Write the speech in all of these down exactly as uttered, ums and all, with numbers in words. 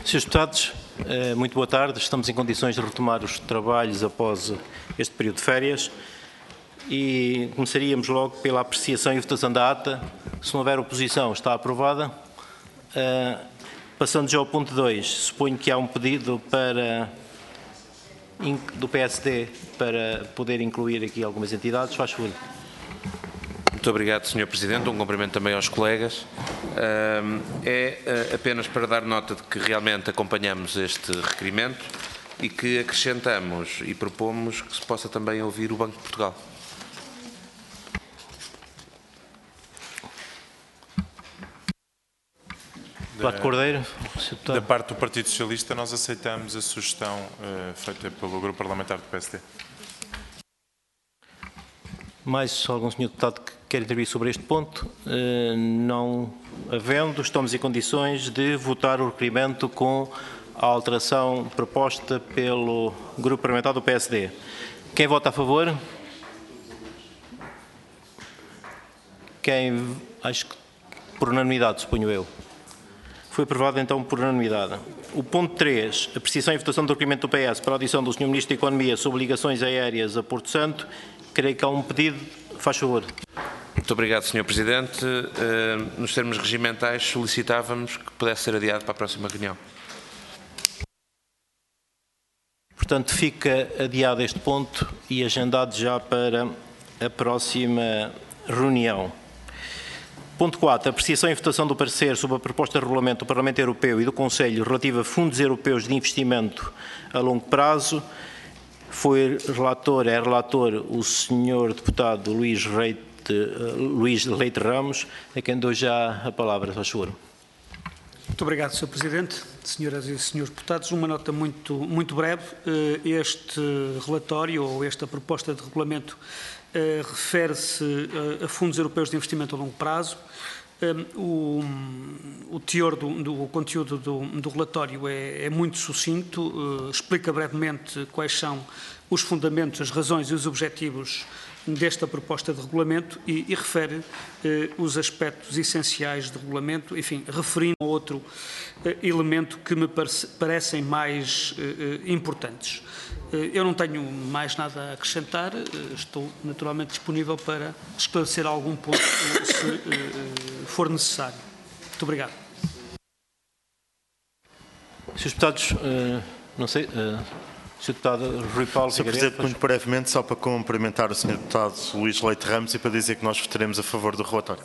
senhores Deputados, muito boa tarde. Estamos em condições de retomar os trabalhos após este período de férias e começaríamos logo pela apreciação e votação da ata. Se não houver oposição, está aprovada. Passando já ao ponto dois, suponho que há um pedido para, do P S D para poder incluir aqui algumas entidades. Faz favor. Muito obrigado, senhor Presidente. Um cumprimento também aos colegas. É apenas para dar nota de que realmente acompanhamos este requerimento e que acrescentamos e propomos que se possa também ouvir o Banco de Portugal. Da, Cordeiro, da parte do Partido Socialista, nós aceitamos a sugestão uh, feita pelo Grupo Parlamentar do P S D. Mais algum senhor deputado que quer intervir sobre este ponto? Uh, não havendo, estamos em condições de votar o requerimento com a alteração proposta pelo Grupo Parlamentar do P S D. Quem vota a favor? Quem, acho que por unanimidade, suponho eu. Foi aprovado então por unanimidade. O ponto três, apreciação e votação do requerimento do P S para a audição do senhor Ministro da Economia sobre ligações aéreas a Porto Santo. Creio que há um pedido. Faz favor. Muito obrigado, senhor Presidente. Nos termos regimentais, solicitávamos que pudesse ser adiado para a próxima reunião. Portanto, fica adiado este ponto e agendado já para a próxima reunião. Ponto quatro. Apreciação e votação do parecer sobre a proposta de regulamento do Parlamento Europeu e do Conselho relativa a fundos europeus de investimento a longo prazo. Foi relator, é relator o senhor deputado Luís Leite, Luís Leite Ramos, a quem dou já a palavra, faz favor. Muito obrigado, senhor Presidente. Senhoras e senhores deputados, uma nota muito, muito breve. Este relatório, ou esta proposta de regulamento, refere-se a fundos europeus de investimento a longo prazo. O, o teor do, do o conteúdo do, do relatório é, é muito sucinto, uh, explica brevemente quais são os fundamentos, as razões e os objetivos desta proposta de regulamento e, e refere uh, os aspectos essenciais do regulamento, enfim, referindo a outro uh, elemento que me parece, parecem mais uh, importantes. Eu não tenho mais nada a acrescentar, estou naturalmente disponível para esclarecer algum ponto se for necessário. Muito obrigado. senhores Deputados, não sei, senhor Deputado Rui Paulo. senhor Presidente, muito brevemente, só para cumprimentar o senhor Deputado Luís Leite Ramos e para dizer que nós votaremos a favor do relatório.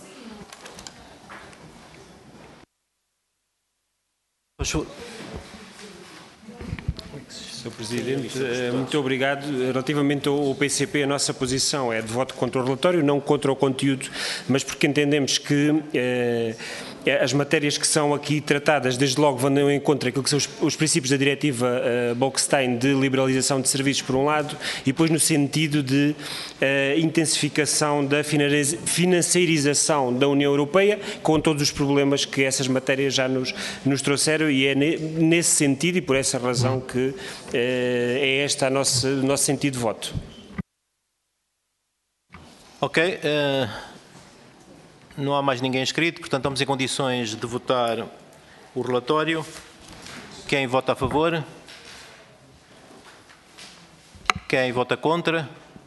senhor Presidente, muito obrigado. Relativamente ao P C P, a nossa posição é de voto contra o relatório, não contra o conteúdo, mas porque entendemos que eh, as matérias que são aqui tratadas, desde logo vão em contra aquilo que são os, os princípios da diretiva uh, Bolkestein de liberalização de serviços, por um lado, e depois no sentido de uh, intensificação da financeirização da União Europeia, com todos os problemas que essas matérias já nos, nos trouxeram, e é ne, nesse sentido e por essa razão que uh, é este a nosso, o nosso sentido de voto. Ok. Uh... Não há mais ninguém inscrito, portanto estamos em condições de votar o relatório. Quem vota a favor? Quem vota contra?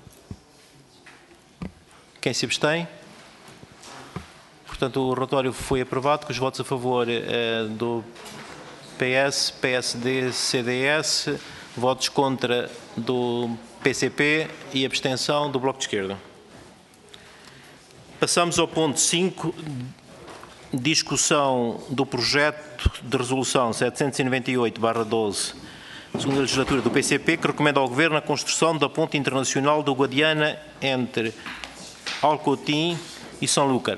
Quem se abstém? Portanto, o relatório foi aprovado, com os votos a favor eh, do P S, P S D, C D S, votos contra do P C P e abstenção do Bloco de Esquerda. Passamos ao ponto cinco, discussão do projeto de resolução setecentos e noventa e oito barra doze, segunda legislatura do P C P, que recomenda ao Governo a construção da ponte internacional do Guadiana entre Alcotim e São Lúcar.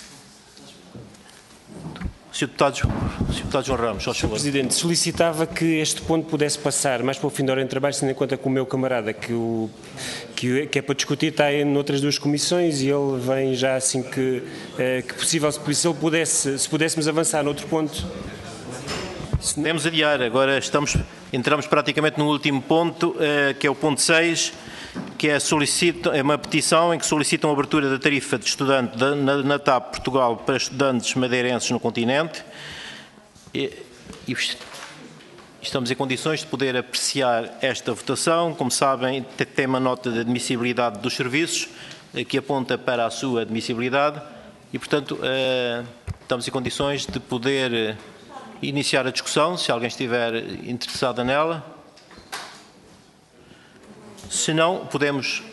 senhor Deputado, senhor Deputado João Ramos, só senhor Presidente, solicitava que este ponto pudesse passar mais para o fim da hora de trabalho, tendo em conta que o meu camarada, que, o, que, que é para discutir, está em outras duas comissões e ele vem já assim que, eh, que possível, se ele pudesse, se pudéssemos avançar noutro ponto. Podemos adiar, agora estamos, entramos praticamente no último ponto, eh, que é o ponto seis, que é, é uma petição em que solicitam a abertura da tarifa de estudante da, na, na T A P Portugal para estudantes madeirenses no continente. E, e estamos em condições de poder apreciar esta votação. Como sabem, tem uma nota de admissibilidade dos serviços que aponta para a sua admissibilidade e, portanto, estamos em condições de poder iniciar a discussão, se alguém estiver interessado nela. Se não, podemos...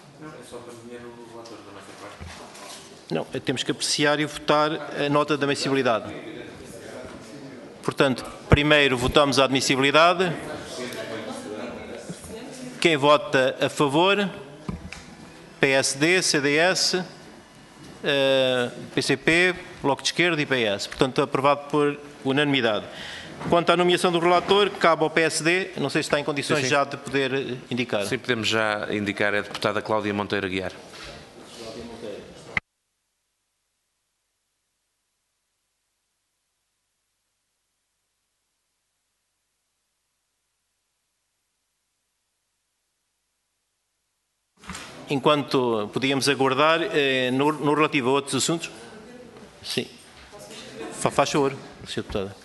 Não, temos que apreciar e votar a nota de admissibilidade. Portanto, primeiro votamos a admissibilidade. Quem vota a favor? P S D, C D S, P C P, Bloco de Esquerda e P S. Portanto, aprovado por unanimidade. Quanto à nomeação do relator, cabe ao P S D. Não sei se está em condições sim, sim. já de poder indicar. Sim, podemos já indicar a deputada Cláudia Monteiro Aguiar. Enquanto podíamos aguardar, eh, no, no relativo a outros assuntos. Sim. Faz favor, senhora Deputada.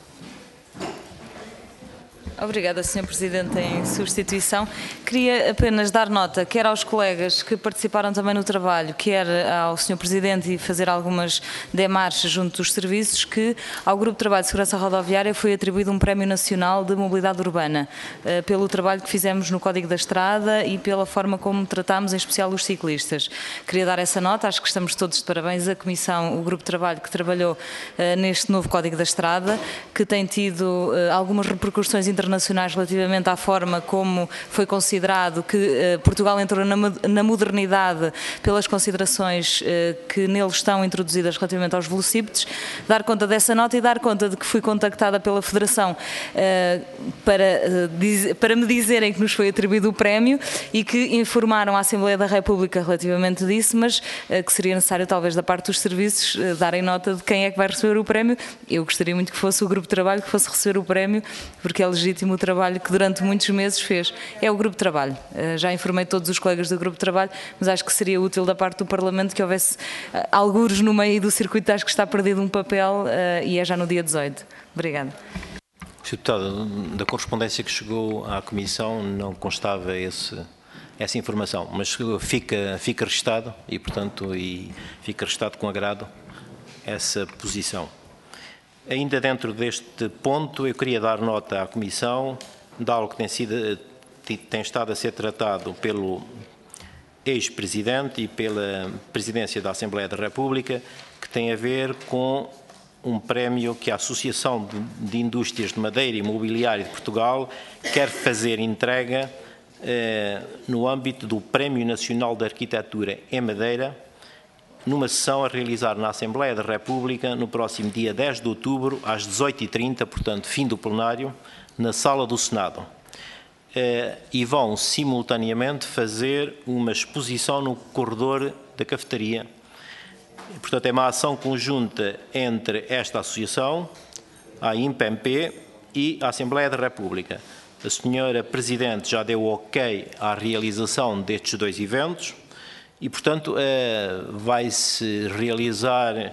Obrigada, senhor Presidente, em substituição. Queria apenas dar nota, quer aos colegas que participaram também no trabalho, quer ao senhor Presidente e fazer algumas demarches junto dos serviços, que ao Grupo de Trabalho de Segurança Rodoviária foi atribuído um Prémio Nacional de Mobilidade Urbana, pelo trabalho que fizemos no Código da Estrada e pela forma como tratámos, em especial, os ciclistas. Queria dar essa nota, acho que estamos todos de parabéns, a Comissão, o Grupo de Trabalho que trabalhou neste novo Código da Estrada, que tem tido algumas repercussões internacionais internacionais relativamente à forma como foi considerado que uh, Portugal entrou na, na modernidade pelas considerações uh, que nele estão introduzidas relativamente aos velocípedes, dar conta dessa nota e dar conta de que fui contactada pela Federação uh, para, uh, diz, para me dizerem que nos foi atribuído o prémio e que informaram a Assembleia da República relativamente disso, mas uh, que seria necessário talvez da parte dos serviços uh, darem nota de quem é que vai receber o prémio. Eu gostaria muito que fosse o Grupo de Trabalho que fosse receber o prémio, porque é legítimo o trabalho que durante muitos meses fez. É o Grupo de Trabalho. Já informei todos os colegas do Grupo de Trabalho, mas acho que seria útil da parte do Parlamento que houvesse algures no meio do circuito, acho que está perdido um papel e é já no dia dezoito. Obrigada. senhor Deputado, da correspondência que chegou à Comissão não constava esse, essa informação, mas fica, fica registado e, portanto, e fica registado com agrado essa posição. Ainda dentro deste ponto, eu queria dar nota à Comissão de algo que tem, sido, tem estado a ser tratado pelo ex-presidente e pela Presidência da Assembleia da República, que tem a ver com um prémio que a Associação de Indústrias de Madeira e Mobiliário de Portugal quer fazer entrega eh, no âmbito do Prémio Nacional de Arquitetura em Madeira, numa sessão a realizar na Assembleia da República no próximo dia dez de outubro, às dezoito e trinta, portanto, fim do plenário, na Sala do Senado. E vão, simultaneamente, fazer uma exposição no corredor da cafetaria. Portanto, é uma ação conjunta entre esta associação, a I M P M P e a Assembleia da República. A senhora Presidente já deu ok à realização destes dois eventos, e, portanto, vai-se realizar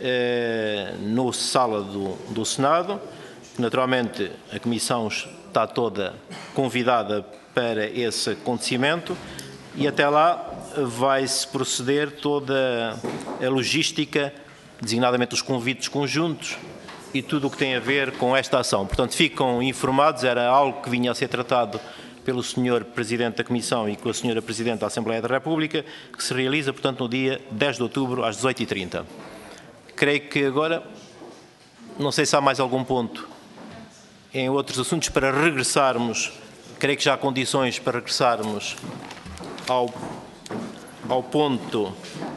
no Sala do, do Senado. Naturalmente, a Comissão está toda convidada para esse acontecimento e até lá vai-se proceder toda a logística, designadamente os convites conjuntos e tudo o que tem a ver com esta ação. Portanto, ficam informados, era algo que vinha a ser tratado pelo senhor Presidente da Comissão e com a senhora Presidente da Assembleia da República, que se realiza, portanto, no dia dez de outubro, às dezoito e trinta. Creio que agora, não sei se há mais algum ponto em outros assuntos para regressarmos, creio que já há condições para regressarmos ao, ao ponto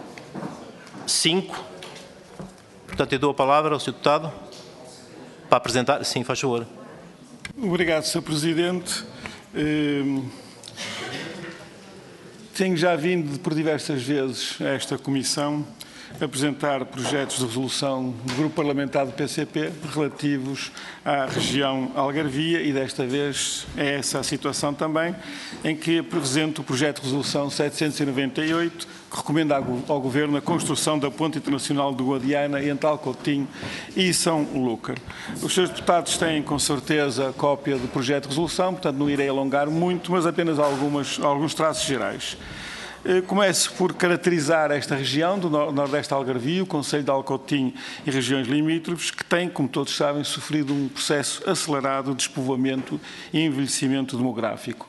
cinco. Portanto, eu dou a palavra ao senhor Deputado para apresentar. Sim, faz favor. Obrigado, senhor Presidente. Tenho já vindo por diversas vezes a esta Comissão apresentar projetos de resolução do Grupo Parlamentar do P C P relativos à região Algarvia e desta vez é essa a situação também, em que apresento o projeto de resolução setecentos e noventa e oito, que recomenda ao Governo a construção da ponte internacional do Guadiana entre Alcotim e São Lúcar. Os senhores deputados têm com certeza a cópia do projeto de resolução, portanto não irei alongar muito, mas apenas algumas, alguns traços gerais. Começo por caracterizar esta região do Nordeste Algarvio, o Concelho de Alcotim e regiões limítrofes, que tem, como todos sabem, sofrido um processo acelerado de despovoamento e envelhecimento demográfico.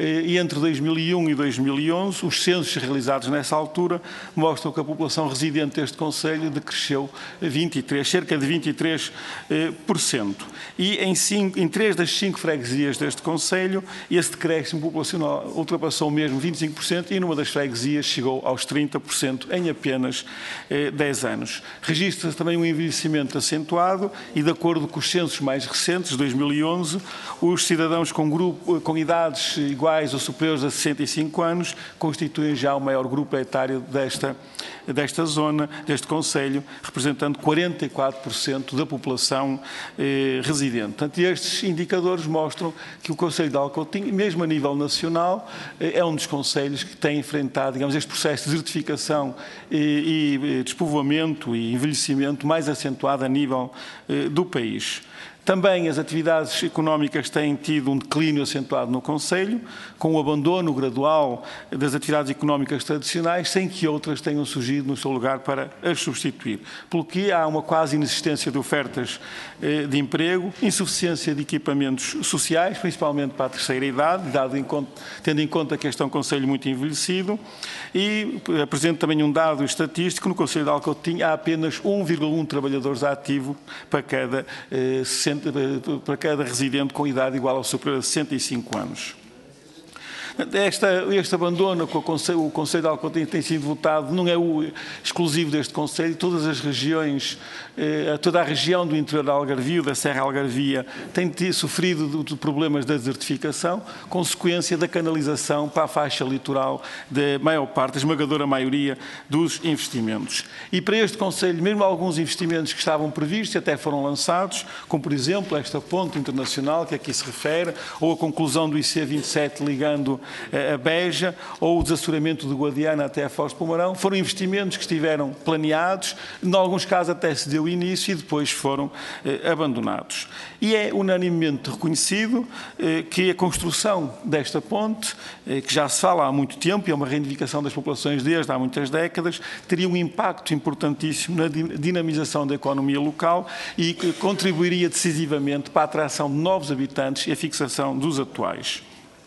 E entre dois mil e um e dois mil e onze, os censos realizados nessa altura mostram que a população residente deste concelho decresceu vinte e três, cerca de vinte e três por cento. E em, cinco, em três das cinco freguesias deste concelho, esse decréscimo populacional ultrapassou mesmo vinte e cinco por cento e numa das freguesias chegou aos trinta por cento em apenas eh, dez anos. Registra-se também um envelhecimento acentuado e, de acordo com os censos mais recentes, de dois mil e onze, os cidadãos com, grupo, com idades iguais ou superiores a sessenta e cinco anos constituem já o maior grupo etário desta, desta zona, deste concelho, representando quarenta e quatro por cento da população eh, residente. Portanto, estes indicadores mostram que o Concelho de Alcotim, mesmo a nível nacional, eh, é um dos concelhos que tem enfrentado, digamos, este processo de desertificação e, e despovoamento e envelhecimento mais acentuado a nível eh, do país. Também as atividades económicas têm tido um declínio acentuado no concelho, com o abandono gradual das atividades económicas tradicionais, sem que outras tenham surgido no seu lugar para as substituir. Pelo que há uma quase inexistência de ofertas de emprego, insuficiência de equipamentos sociais, principalmente para a terceira idade, dado em conta, tendo em conta que este é um concelho muito envelhecido, e apresento também um dado estatístico: no concelho de Alcotim há apenas um vírgula um trabalhadores ativos para cada eh, para cada residente com idade igual ou superior a sessenta e cinco anos. Esta, este abandono que o Conselho, o Conselho de Alcotim tem sido votado não é o exclusivo deste Conselho. Todas as regiões, eh, toda a região do interior da Algarvio, da Serra Algarvia, tem sofrido de, de problemas da desertificação, consequência da canalização para a faixa litoral da maior parte, a esmagadora maioria dos investimentos. E para este Conselho, mesmo alguns investimentos que estavam previstos e até foram lançados, como por exemplo esta ponte internacional que aqui se refere, ou a conclusão do I C vinte e sete ligando a Beja, ou o desassoreamento do Guadiana até a Foz de Pomarão, foram investimentos que estiveram planeados, em alguns casos até se deu início e depois foram eh, abandonados. E é unanimemente reconhecido eh, que a construção desta ponte, eh, que já se fala há muito tempo e é uma reivindicação das populações desde há muitas décadas, teria um impacto importantíssimo na dinamização da economia local e que contribuiria decisivamente para a atração de novos habitantes e a fixação dos atuais.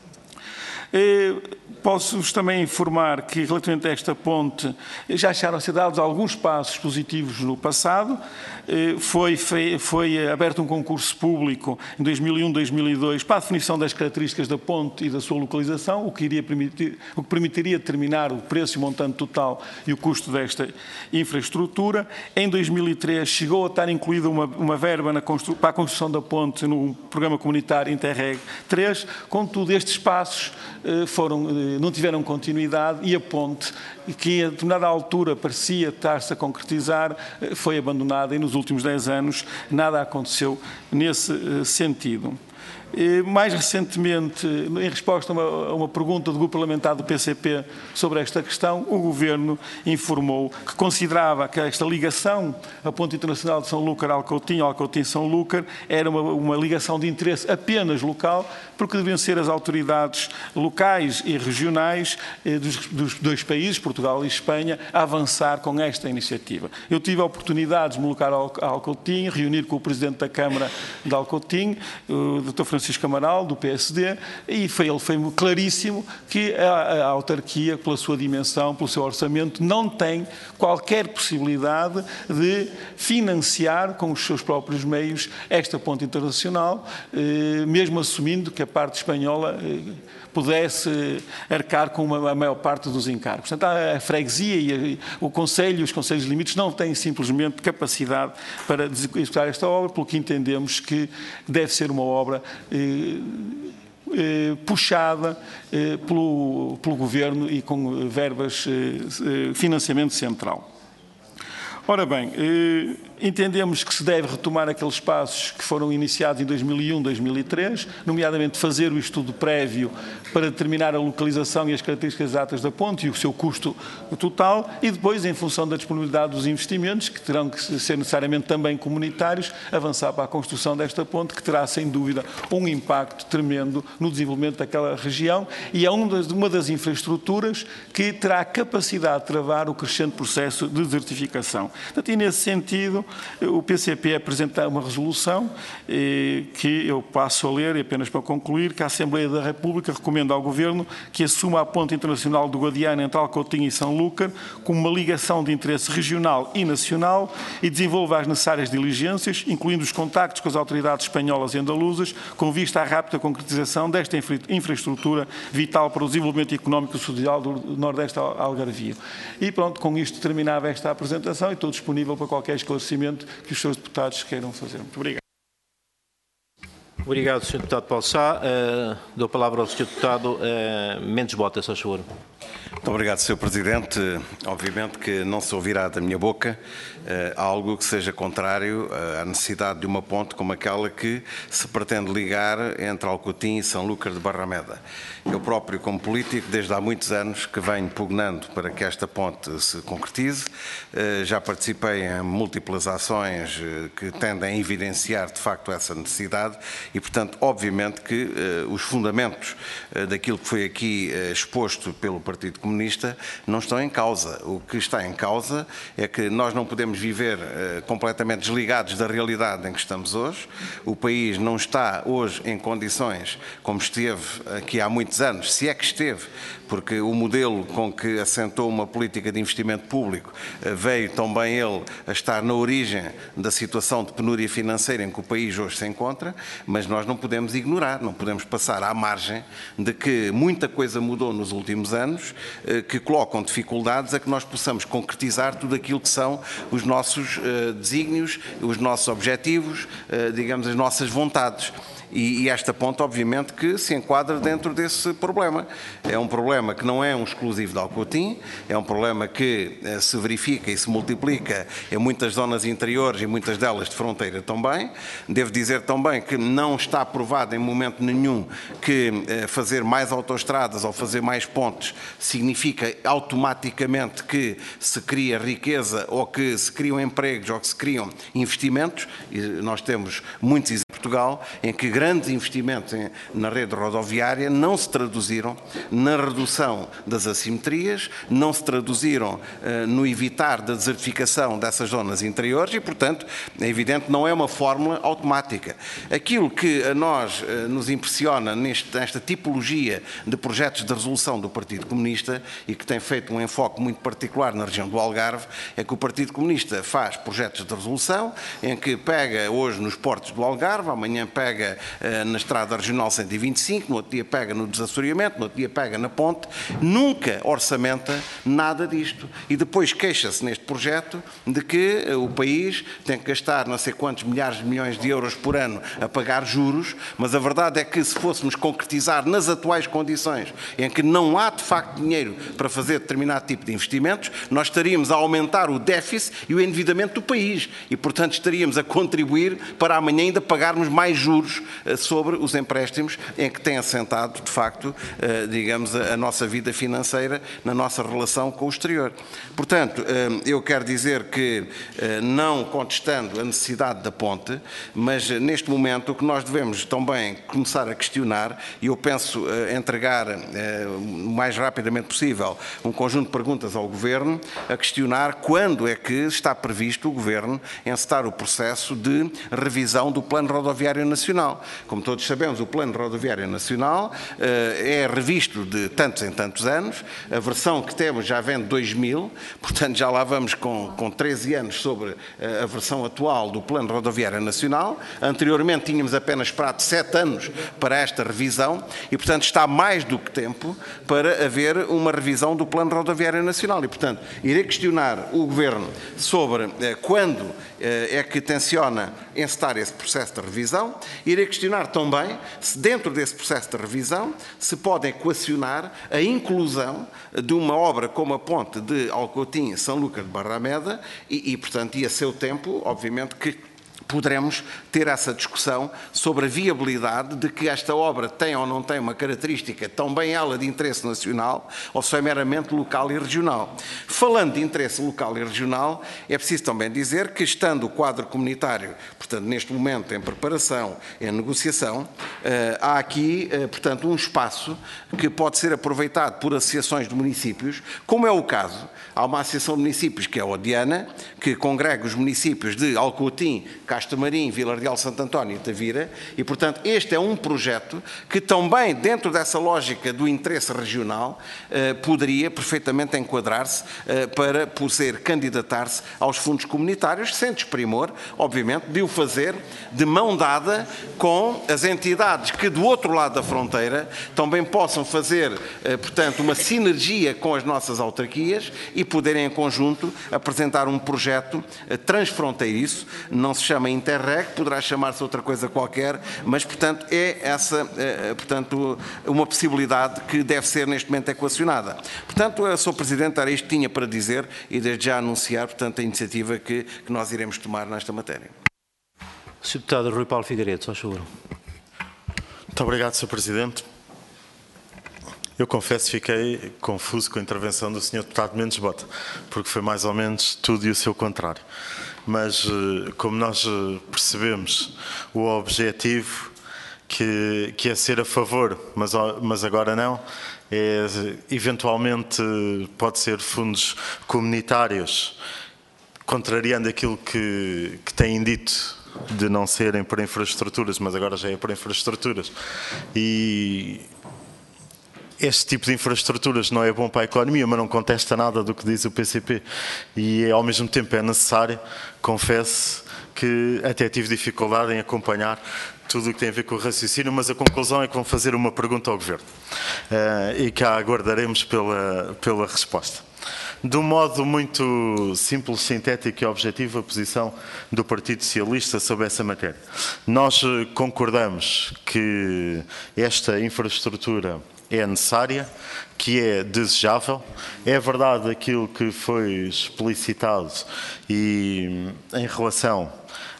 Posso-vos também informar que, relativamente a esta ponte, já acharam-se dados alguns passos positivos no passado. Foi, foi, foi aberto um concurso público em dois mil e um, dois mil e dois para a definição das características da ponte e da sua localização, o que, iria permitir, o que permitiria determinar o preço e o montante total e o custo desta infraestrutura. Em dois mil e três chegou a estar incluída uma, uma verba na constru, para a construção da ponte no Programa Comunitário Interreg três, contudo estes passos foram, não tiveram continuidade e a ponte, que a determinada altura parecia estar-se a concretizar, foi abandonada e nos últimos dez anos nada aconteceu nesse sentido. Mais recentemente, em resposta a uma, a uma pergunta do Grupo Parlamentar do P C P sobre esta questão, o Governo informou que considerava que esta ligação, a ponte internacional de São Lúcar Alcotim, Alcotim-São Lúcar, era uma, uma ligação de interesse apenas local, porque deveriam ser as autoridades locais e regionais eh, dos, dos dois países, Portugal e Espanha, a avançar com esta iniciativa. Eu tive a oportunidade de me deslocar a Alcotim, reunir com o Presidente da Câmara de Alcotim, o doutor Francisco Amaral, do P S D, e foi, ele foi claríssimo que a, a autarquia, pela sua dimensão, pelo seu orçamento, não tem qualquer possibilidade de financiar com os seus próprios meios esta ponte internacional, eh, mesmo assumindo que a parte espanhola eh, pudesse arcar com uma, a maior parte dos encargos. Portanto, a, a freguesia e a, o Conselho e os Conselhos Limites não têm simplesmente capacidade para executar esta obra, pelo que entendemos que deve ser uma obra eh, eh, puxada eh, pelo, pelo Governo e com verbas, eh, financiamento central. Ora bem, eh, entendemos que se deve retomar aqueles passos que foram iniciados em dois mil e um, dois mil e três, nomeadamente fazer o estudo prévio para determinar a localização e as características exatas da ponte e o seu custo total, e depois, em função da disponibilidade dos investimentos, que terão que ser necessariamente também comunitários, avançar para a construção desta ponte, que terá, sem dúvida, um impacto tremendo no desenvolvimento daquela região e é uma das infraestruturas que terá a capacidade de travar o crescente processo de desertificação. Portanto, e nesse sentido, o P C P apresenta uma resolução eh, que eu passo a ler, e apenas para concluir, que a Assembleia da República recomenda ao Governo que assuma a ponte internacional do Guadiana entre Alcotim e Sanlúcar como uma ligação de interesse regional e nacional e desenvolva as necessárias diligências, incluindo os contactos com as autoridades espanholas e andaluzas, com vista à rápida concretização desta infra infraestrutura vital para o desenvolvimento económico e social do Nordeste Algarvio. E pronto, com isto terminava esta apresentação e estou disponível para qualquer esclarecimento que os seus deputados queiram fazer. Muito obrigado. Obrigado, senhor Deputado Paulo Sá. Uh, dou a palavra ao senhor Deputado uh, Mendes Bota, se favor. Muito obrigado, senhor Presidente. Obviamente que não se ouvirá da minha boca uh, algo que seja contrário uh, à necessidade de uma ponte como aquela que se pretende ligar entre Alcotim e Sanlúcar de Barrameda. Eu próprio, como político, desde há muitos anos que venho pugnando para que esta ponte se concretize. Uh, já participei em múltiplas ações uh, que tendem a evidenciar, de facto, essa necessidade e, portanto, obviamente que uh, os fundamentos uh, daquilo que foi aqui uh, exposto pelo Partido Comunista não estão em causa. O que está em causa é que nós não podemos viver uh, completamente desligados da realidade em que estamos hoje. O país não está hoje em condições como esteve aqui há muitos anos, se é que esteve, porque o modelo com que assentou uma política de investimento público uh, veio também ele a estar na origem da situação de penúria financeira em que o país hoje se encontra, mas nós não podemos ignorar, não podemos passar à margem de que muita coisa mudou nos últimos anos, que colocam dificuldades a que nós possamos concretizar tudo aquilo que são os nossos uh, desígnios, os nossos objetivos, uh, digamos, as nossas vontades. E, e esta ponte, obviamente, que se enquadra dentro desse problema. É um problema que não é um exclusivo de Alcotim, é um problema que eh, se verifica e se multiplica em muitas zonas interiores e muitas delas de fronteira também. Devo dizer também que não está provado em momento nenhum que eh, fazer mais autoestradas ou fazer mais pontes significa automaticamente que se cria riqueza ou que se criam empregos ou que se criam investimentos. E nós temos muitos exemplos em Portugal em que grandes investimentos na rede rodoviária não se traduziram na redução das assimetrias, não se traduziram uh, no evitar da desertificação dessas zonas interiores e, portanto, é evidente, não é uma fórmula automática. Aquilo que a nós uh, nos impressiona neste, nesta tipologia de projetos de resolução do Partido Comunista e que tem feito um enfoque muito particular na região do Algarve, é que o Partido Comunista faz projetos de resolução em que pega hoje nos portos do Algarve, amanhã pega uh, na estrada regional cento e vinte e cinco, no outro dia pega no desassoreamento, no outro dia pega na ponte, nunca orçamenta nada disto. E depois queixa-se neste projeto de que uh, o país tem que gastar não sei quantos milhares de milhões de euros por ano a pagar juros, mas a verdade é que se fôssemos concretizar nas atuais condições em que não há de facto dinheiro para fazer determinado tipo de investimentos, nós estaríamos a aumentar o déficit e o endividamento do país e, portanto, estaríamos a contribuir para amanhã ainda pagarmos mais juros sobre os empréstimos em que tem assentado, de facto, digamos, a nossa vida financeira na nossa relação com o exterior. Portanto, eu quero dizer que, não contestando a necessidade da ponte, mas neste momento o que nós devemos também começar a questionar, e eu penso entregar o mais rapidamente possível um conjunto de perguntas ao Governo, a questionar quando é que está previsto o Governo encetar o processo de revisão do Plano Rodoviário Nacional. Como todos sabemos, o Plano Rodoviário Nacional uh, é revisto de tantos em tantos anos. A versão que temos já vem de dois mil, portanto já lá vamos com, com treze anos sobre uh, a versão atual do Plano Rodoviário Nacional. Anteriormente tínhamos apenas esperado sete anos para esta revisão e, portanto, está mais do que tempo para haver uma revisão do Plano Rodoviário Nacional. E, portanto, irei questionar o Governo sobre uh, quando uh, é que tenciona encetar esse processo de revisão. Irei questionar questionar também se dentro desse processo de revisão se pode equacionar a inclusão de uma obra como a ponte de Alcotim-São Lucas de Barrameda e, e, portanto, e a seu tempo, obviamente, que poderemos ter essa discussão sobre a viabilidade de que esta obra tem ou não tem uma característica também ela de interesse nacional ou só é meramente local e regional. Falando de interesse local e regional, é preciso também dizer que, estando o quadro comunitário, portanto, neste momento em preparação, em negociação, há aqui, portanto, um espaço que pode ser aproveitado por associações de municípios, como é o caso. Há uma associação de municípios que é a Odiana, que congrega os municípios de Alcotim, Castamarim, Vila Real, Santo António e Tavira, e, portanto, este é um projeto que também, dentro dessa lógica do interesse regional, eh, poderia perfeitamente enquadrar-se eh, para poder candidatar-se aos fundos comunitários, sem desprimor, obviamente, de o fazer de mão dada com as entidades que, do outro lado da fronteira, também possam fazer, eh, portanto, uma sinergia com as nossas autarquias e poderem, em conjunto, apresentar um projeto eh, transfronteiriço. Não se chama Interreg, poderá chamar-se outra coisa qualquer, mas, portanto, é essa, portanto, uma possibilidade que deve ser neste momento equacionada. Portanto, a senhor Presidente, era isto que tinha para dizer e desde já anunciar, portanto, a iniciativa que, que nós iremos tomar nesta matéria. senhor Deputado Rui Paulo Figueiredo, só favor. Muito obrigado, senhor Presidente. Eu confesso que fiquei confuso com a intervenção do senhor Deputado Mendes Bota, porque foi mais ou menos tudo e o seu contrário. Mas, como nós percebemos o objetivo, que, que é ser a favor, mas, mas agora não, é, eventualmente pode ser fundos comunitários, contrariando aquilo que, que têm dito de não serem para infraestruturas, mas agora já é para infraestruturas. E este tipo de infraestruturas não é bom para a economia, mas não contesta nada do que diz o P C P. E, ao mesmo tempo, é necessário, confesso, que até tive dificuldade em acompanhar tudo o que tem a ver com o raciocínio, mas a conclusão é que vão fazer uma pergunta ao Governo. Uh, e cá aguardaremos pela, pela resposta. De um modo muito simples, sintético e objetivo, a posição do Partido Socialista sobre essa matéria. Nós concordamos que esta infraestrutura é necessária, que é desejável. É verdade aquilo que foi explicitado e em relação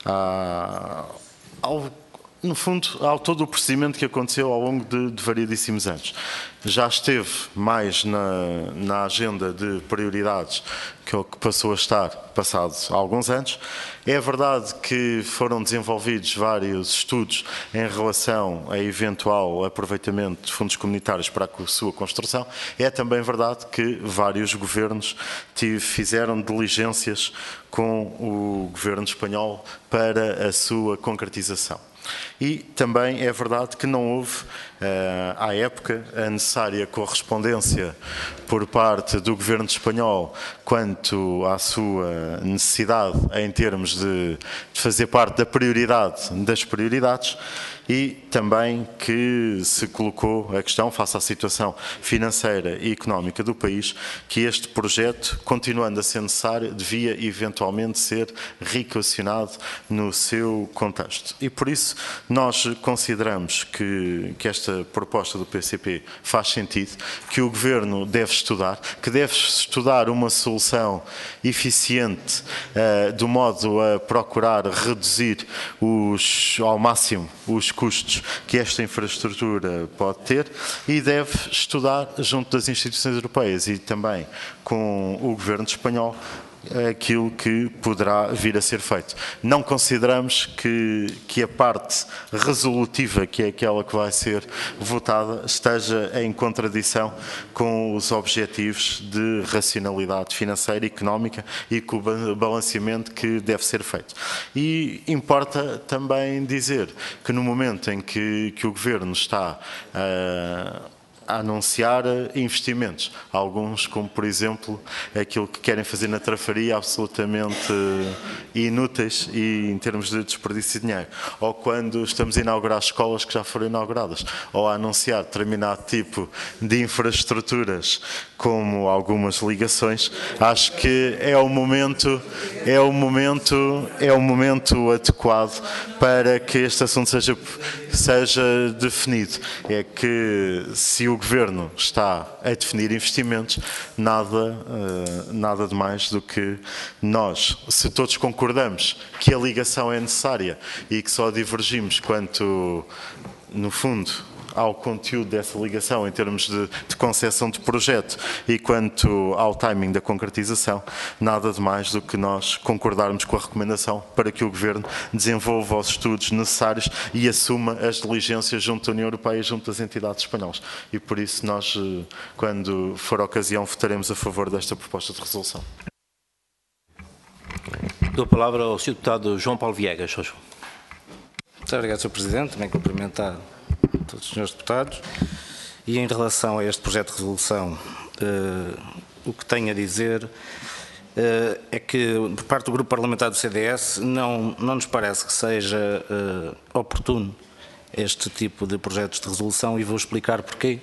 a, ao, no fundo, ao todo o procedimento que aconteceu ao longo de, de variedíssimos anos. Já esteve mais na, na agenda de prioridades que é o que passou a estar passados alguns anos. É verdade que foram desenvolvidos vários estudos em relação a eventual aproveitamento de fundos comunitários para a sua construção. É também verdade que vários governos tive, fizeram diligências com o governo espanhol para a sua concretização. E também é verdade que não houve, à época, a necessária correspondência por parte do governo espanhol quanto à sua necessidade em termos de fazer parte da prioridade das prioridades e também que se colocou a questão, face à situação financeira e económica do país, que este projeto, continuando a ser necessário, devia eventualmente ser reequacionado no seu contexto. E por isso nós consideramos que, que esta proposta do P C P faz sentido, que o Governo deve estudar, que deve estudar uma solução eficiente uh, do modo a procurar reduzir os, ao máximo os custos que esta infraestrutura pode ter e deve estudar junto das instituições europeias e também com o Governo espanhol aquilo que poderá vir a ser feito. Não consideramos que, que a parte resolutiva, que é aquela que vai ser votada, esteja em contradição com os objetivos de racionalidade financeira e económica e com o balanceamento que deve ser feito. E importa também dizer que no momento em que, que o Governo está a uh, a anunciar investimentos, alguns como por exemplo aquilo que querem fazer na trafaria absolutamente inúteis e em termos de desperdício de dinheiro, ou quando estamos a inaugurar escolas que já foram inauguradas, ou a anunciar determinado tipo de infraestruturas como algumas ligações. Acho que é o momento, é o momento, é o momento adequado para que este assunto seja seja definido. É que se o Governo está a definir investimentos, nada, nada de mais do que nós, se todos concordamos que a ligação é necessária e que só divergimos quanto, no fundo, ao conteúdo dessa ligação em termos de, de concepção de projeto e quanto ao timing da concretização, nada de mais do que nós concordarmos com a recomendação para que o Governo desenvolva os estudos necessários e assuma as diligências junto da União Europeia e junto das entidades espanholas. E por isso nós, quando for a ocasião, votaremos a favor desta proposta de resolução. Dou a palavra ao senhor Deputado João Paulo Viegas. Muito obrigado, senhor Presidente. Também cumprimentar todos os senhores deputados. E em relação a este projeto de resolução, eh, o que tenho a dizer eh, é que, por parte do Grupo Parlamentar do C D S, não, não nos parece que seja eh, oportuno este tipo de projetos de resolução e vou explicar porquê.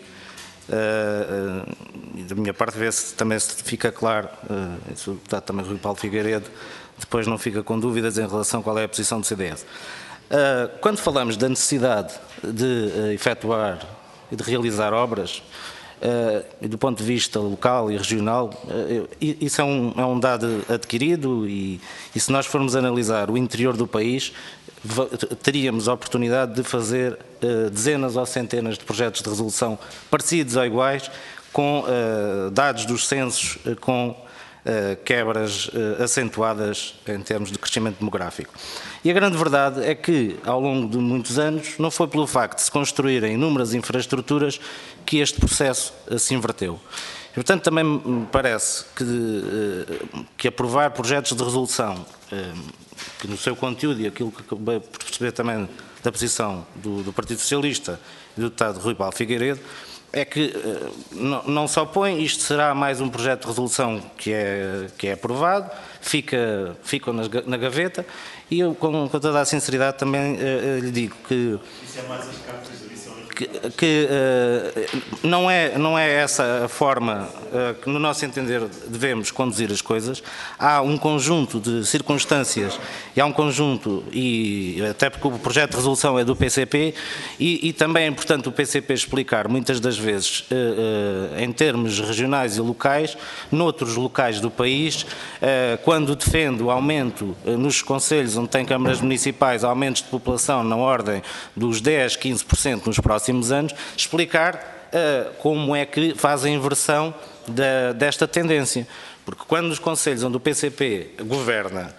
Uh, uh, da minha parte, ver se também se fica claro, uh, o deputado também Rui Paulo Figueiredo, depois não fica com dúvidas em relação a qual é a posição do C D S. Uh, quando falamos da necessidade de uh, efetuar e de realizar obras, uh, e do ponto de vista local e regional, uh, isso é um, é um dado adquirido e, e se nós formos analisar o interior do país, teríamos a oportunidade de fazer uh, dezenas ou centenas de projetos de resolução parecidos ou iguais, com uh, dados dos censos, uh, com uh, quebras uh, acentuadas em termos de crescimento demográfico. E a grande verdade é que, ao longo de muitos anos, não foi pelo facto de se construírem inúmeras infraestruturas que este processo uh, se inverteu. E, portanto, também me parece que, uh, que aprovar projetos de resolução uh, que no seu conteúdo e aquilo que acabei por perceber também da posição do, do Partido Socialista e do deputado Rui Paulo Figueiredo, é que uh, não, não se opõe, isto será mais um projeto de resolução que é, que é aprovado, fica, fica na, na gaveta e eu, com, com toda a sinceridade, também uh, lhe digo que... Isso é mais as cartas de que, que uh, não, é, não é essa a forma uh, que, no nosso entender, devemos conduzir as coisas. Há um conjunto de circunstâncias e há um conjunto, e até porque o projeto de resolução é do P C P, e, e também é importante o P C P explicar, muitas das vezes, uh, uh, em termos regionais e locais, noutros locais do país, uh, quando defende o aumento uh, nos concelhos onde tem câmaras municipais, aumentos de população na ordem dos dez, quinze por cento nos próximos anos, explicar uh, como é que faz a inversão da, desta tendência. Porque quando os concelhos onde o P C P governa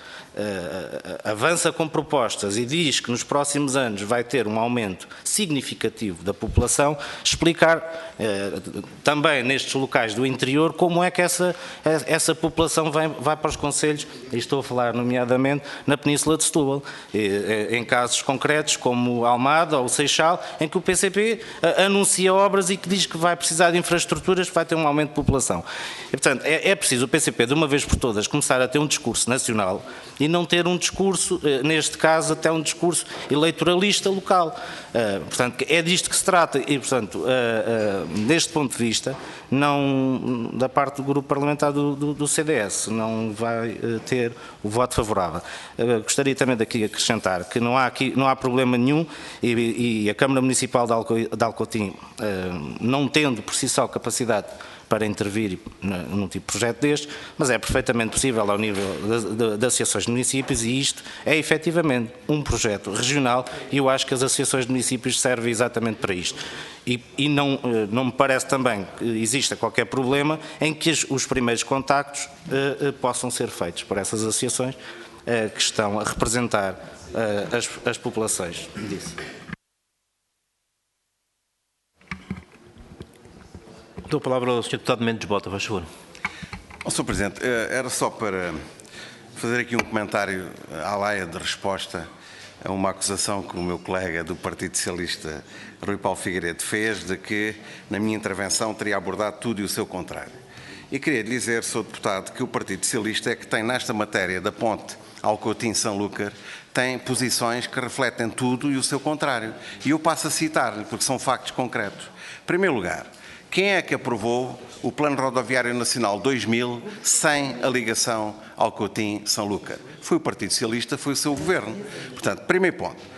uh, avança com propostas e diz que nos próximos anos vai ter um aumento significativo da população, explicar uh, também nestes locais do interior como é que essa, essa população vai, vai para os concelhos, e estou a falar nomeadamente na Península de Setúbal, e, em casos concretos como Almada ou Seixal, em que o P C P uh, anuncia obras e que diz que vai precisar de infraestruturas, que vai ter um aumento de população. E, portanto, é, é preciso o P C P, de uma vez por todas, começar a ter um discurso nacional e não ter um discurso, neste caso, até um discurso eleitoralista local. Uh, portanto, é disto que se trata e, portanto, uh, uh, deste ponto de vista, não, da parte do grupo parlamentar do, do, do C D S, não vai uh, ter o voto favorável. Uh, gostaria também daqui acrescentar que não há, aqui, não há problema nenhum e, e a Câmara Municipal de, Alco, de Alcotim, uh, não tendo por si só capacidade para intervir num tipo de projeto deste, mas é perfeitamente possível ao nível de, de, de associações de municípios e isto é efetivamente um projeto regional e eu acho que as associações de municípios servem exatamente para isto. E, e não, não me parece também que exista qualquer problema em que os, os primeiros contactos uh, uh, possam ser feitos por essas associações uh, que estão a representar uh, as, as populações disso. Dou a palavra ao senhor Deputado Mendes Bota, faz favor. Oh, senhor Presidente, era só para fazer aqui um comentário à laia de resposta a uma acusação que o meu colega do Partido Socialista, Rui Paulo Figueiredo, fez de que, na minha intervenção, teria abordado tudo e o seu contrário. E queria lhe dizer, senhor Deputado, que o Partido Socialista é que tem, nesta matéria da ponte Alcotim-Sanlúcar, tem posições que refletem tudo e o seu contrário. E eu passo a citar-lhe, porque são factos concretos. Em primeiro lugar, quem é que aprovou o Plano Rodoviário Nacional dois mil sem a ligação Alcotim-Sanlúcar? Foi o Partido Socialista, foi o seu governo. Portanto, primeiro ponto.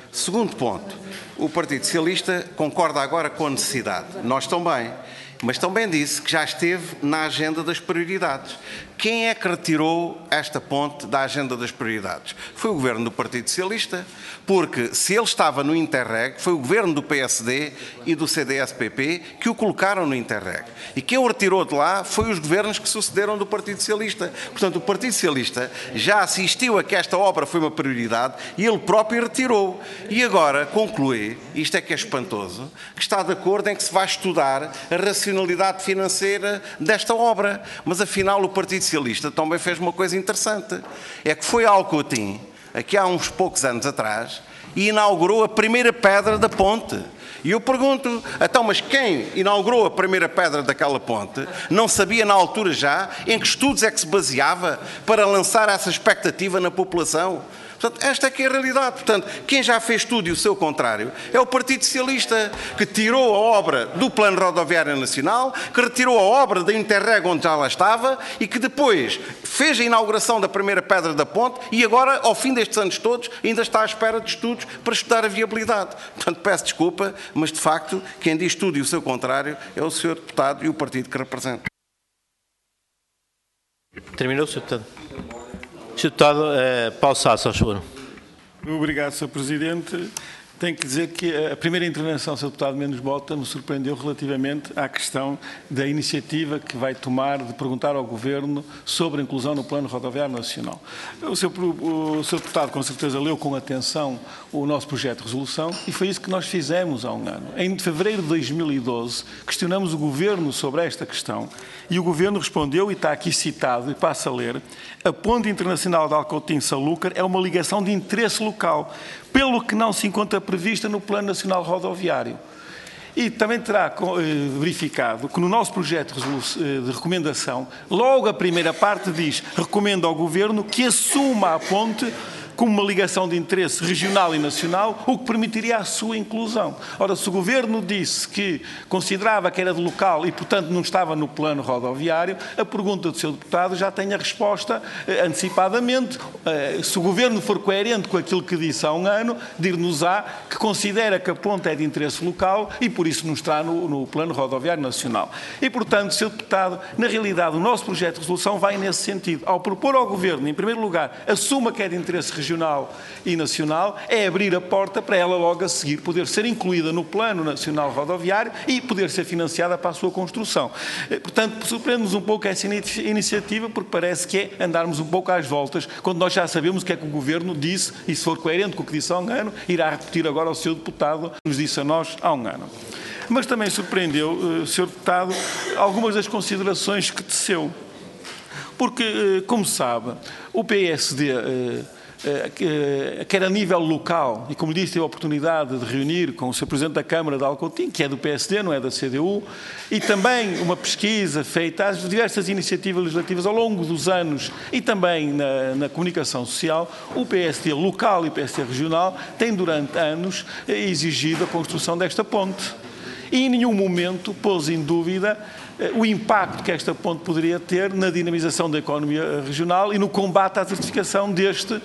Segundo ponto, o Partido Socialista concorda agora com a necessidade. Nós também. Mas também disse que já esteve na agenda das prioridades. Quem é que retirou esta ponte da agenda das prioridades? Foi o Governo do Partido Socialista, porque se ele estava no Interreg, foi o Governo do P S D e do C D S P P que o colocaram no Interreg. E quem o retirou de lá foi os governos que sucederam do Partido Socialista. Portanto, o Partido Socialista já assistiu a que esta obra foi uma prioridade e ele próprio retirou. E agora conclui, isto é que é espantoso, que está de acordo em que se vai estudar a racionalidade financeira desta obra. Mas afinal o Partido Socialista também fez uma coisa interessante. É que foi a Alcotim, aqui há uns poucos anos atrás, e inaugurou a primeira pedra da ponte. E eu pergunto, então, mas quem inaugurou a primeira pedra daquela ponte não sabia na altura já em que estudos é que se baseava para lançar essa expectativa na população? Portanto, esta é que é a realidade. Portanto, quem já fez tudo e o seu contrário é o Partido Socialista, que tirou a obra do Plano Rodoviário Nacional, que retirou a obra da Interreg onde já lá estava e que depois fez a inauguração da primeira pedra da ponte e agora, ao fim destes anos todos, ainda está à espera de estudos para estudar a viabilidade. Portanto, peço desculpa, mas de facto, quem diz tudo e o seu contrário é o senhor Deputado e o partido que representa. Terminou, senhor Deputado. senhor Deputado, eh, Paulo Sá, só favor. Obrigado, senhor Presidente. Tenho que dizer que a primeira intervenção do senhor Deputado Mendes Bota me surpreendeu relativamente à questão da iniciativa que vai tomar de perguntar ao Governo sobre a inclusão no Plano Rodoviário Nacional. O senhor, o senhor Deputado, com certeza, leu com atenção o nosso projeto de resolução e foi isso que nós fizemos há um ano. Em fevereiro de dois mil e doze, questionamos o Governo sobre esta questão e o Governo respondeu, e está aqui citado, e passa a ler, a Ponte Internacional de Alcotim-Sanlúcar é uma ligação de interesse local, pelo que não se encontra prevista no Plano Nacional Rodoviário. E também terá verificado que no nosso projeto de recomendação, logo a primeira parte diz, recomenda ao Governo que assuma a ponte como uma ligação de interesse regional e nacional, o que permitiria a sua inclusão. Ora, se o Governo disse que considerava que era de local e, portanto, não estava no plano rodoviário, a pergunta do seu deputado já tem a resposta eh, antecipadamente. Eh, se o Governo for coerente com aquilo que disse há um ano, dir-nos-á que considera que a ponte é de interesse local e, por isso, não está no, no plano rodoviário nacional. E, portanto, seu deputado, na realidade, o nosso projeto de resolução vai nesse sentido. Ao propor ao Governo, em primeiro lugar, assuma que é de interesse regional regional e nacional, é abrir a porta para ela logo a seguir poder ser incluída no Plano Nacional Rodoviário e poder ser financiada para a sua construção. Portanto, surpreende-nos um pouco essa iniciativa, porque parece que é andarmos um pouco às voltas, quando nós já sabemos o que é que o Governo disse, e se for coerente com o que disse há um ano, irá repetir agora ao seu deputado, nos disse a nós há um ano. Mas também surpreendeu, senhor Deputado, algumas das considerações que teceu. Porque, como sabe, o P S D, quer a nível local, e como disse, teve a oportunidade de reunir com o senhor Presidente da Câmara de Alcotim, que é do P S D, não é da C D U, e também uma pesquisa feita às diversas iniciativas legislativas ao longo dos anos e também na, na comunicação social, o P S D local e o P S D regional tem durante anos exigido a construção desta ponte. E em nenhum momento pôs em dúvida o impacto que esta ponte poderia ter na dinamização da economia regional e no combate à desertificação deste,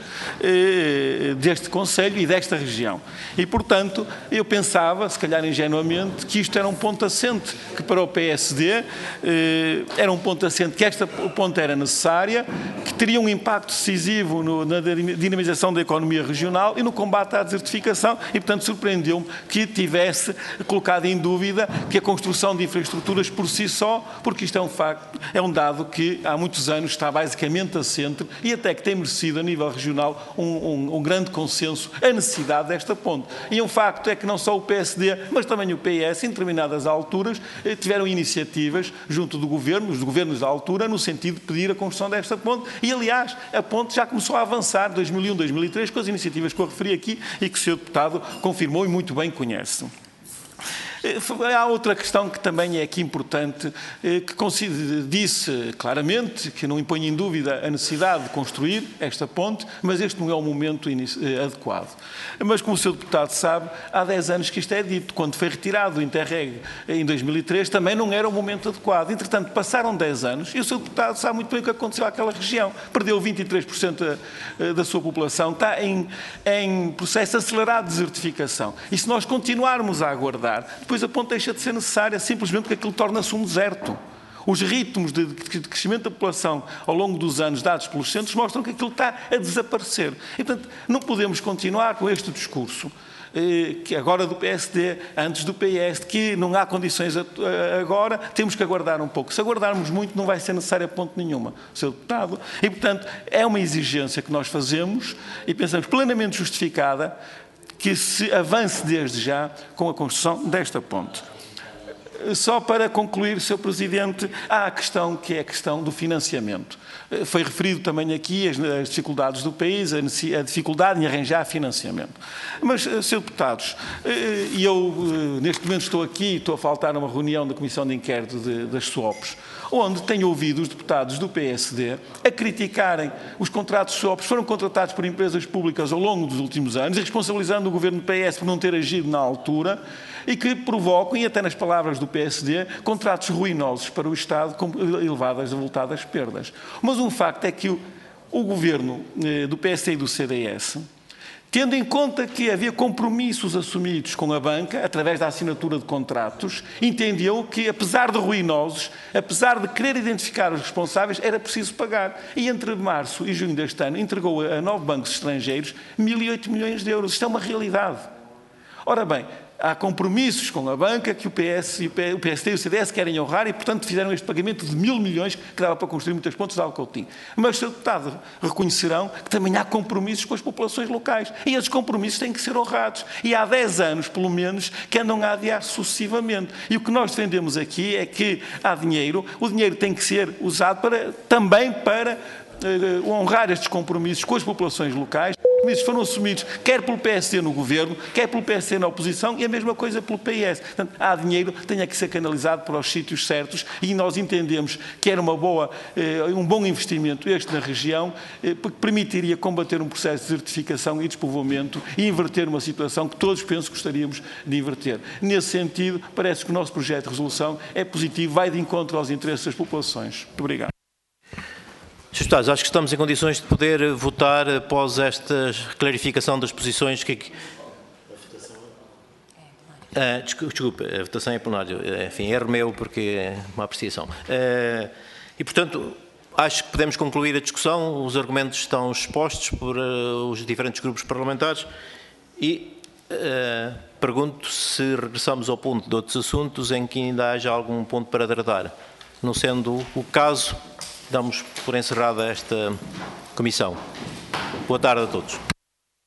deste concelho e desta região. E, portanto, eu pensava, se calhar ingenuamente, que isto era um ponto assente, que para o P S D era um ponto assente, que esta ponte era necessária, que teria um impacto decisivo no, na dinamização da economia regional e no combate à desertificação e, portanto, surpreendeu-me que tivesse colocado em dúvida que a construção de infraestruturas por si só, porque isto é um facto, é um dado que há muitos anos está basicamente assente e até que tem merecido a nível regional um, um, um grande consenso a necessidade desta ponte. E um facto é que não só o P S D, mas também o P S, em determinadas alturas, tiveram iniciativas junto do Governo, os governos da altura, no sentido de pedir a construção desta ponte. E, aliás, a ponte já começou a avançar em dois mil e um, dois mil e três, com as iniciativas que eu referi aqui e que o senhor Deputado confirmou e muito bem conhece. Há outra questão que também é aqui importante, que disse claramente que não impõe em dúvida a necessidade de construir esta ponte, mas este não é o momento adequado. Mas, como o senhor deputado sabe, há dez anos que isto é dito. Quando foi retirado do Interreg em dois mil e três, também não era o momento adequado. Entretanto, passaram dez anos e o senhor deputado sabe muito bem o que aconteceu àquela região. Perdeu vinte e três por cento da, da sua população, está em, em processo acelerado de desertificação. E se nós continuarmos a aguardar, depois a ponte deixa de ser necessária, simplesmente porque aquilo torna-se um deserto. Os ritmos de crescimento da população ao longo dos anos dados pelos centros mostram que aquilo está a desaparecer. E, portanto, não podemos continuar com este discurso, que agora do P S D, antes do P S, que não há condições agora, temos que aguardar um pouco. Se aguardarmos muito, não vai ser necessária ponte nenhuma, senhor deputado. E, portanto, é uma exigência que nós fazemos e pensamos plenamente justificada que se avance desde já com a construção desta ponte. Só para concluir, senhor Presidente, há a questão que é a questão do financiamento. Foi referido também aqui as, as dificuldades do país, a, a dificuldade em arranjar financiamento. Mas, senhor Deputados, e eu neste momento estou aqui, estou a faltar numa reunião da Comissão de Inquérito de, das SWOPs, onde tenho ouvido os deputados do P S D a criticarem os contratos SWOPs, foram contratados por empresas públicas ao longo dos últimos anos, e responsabilizando o governo do P S por não ter agido na altura, e que provocam, e até nas palavras do P S D, contratos ruinosos para o Estado com elevadas e avultadas perdas. Mas um facto é que o, o governo eh, do P S D e do C D S, tendo em conta que havia compromissos assumidos com a banca, através da assinatura de contratos, entendeu que, apesar de ruinosos, apesar de querer identificar os responsáveis, era preciso pagar. E entre março e junho deste ano, entregou a nove bancos estrangeiros mil e oito milhões de euros. Isto é uma realidade. Ora bem, há compromissos com a banca que o P S, o P S D e o C D S querem honrar e, portanto, fizeram este pagamento de mil milhões que dava para construir muitas pontes de Alcoutim. Mas, senhor deputado, reconhecerão que também há compromissos com as populações locais. E esses compromissos têm que ser honrados. E há dez anos, pelo menos, que andam a adiar sucessivamente. E o que nós defendemos aqui é que há dinheiro, o dinheiro tem que ser usado para, também para uh, honrar estes compromissos com as populações locais. Os foram assumidos quer pelo P S D no governo, quer pelo P S D na oposição e a mesma coisa pelo P S. Portanto, há dinheiro, tenha que ser canalizado para os sítios certos e nós entendemos que era uma boa, um bom investimento este na região, porque permitiria combater um processo de desertificação e despovoamento e inverter uma situação que todos penso que gostaríamos de inverter. Nesse sentido, parece que o nosso projeto de resolução é positivo, vai de encontro aos interesses das populações. Muito obrigado. senhores Deputados, acho que estamos em condições de poder votar após esta clarificação das posições que... Ah, desculpe, a votação é plenário. Enfim, erro meu porque é uma apreciação. Ah, e, portanto, acho que podemos concluir a discussão. Os argumentos estão expostos por uh, os diferentes grupos parlamentares e uh, pergunto se regressamos ao ponto de outros assuntos em que ainda haja algum ponto para tratar. Não sendo o caso, damos por encerrada esta comissão. Boa tarde a todos.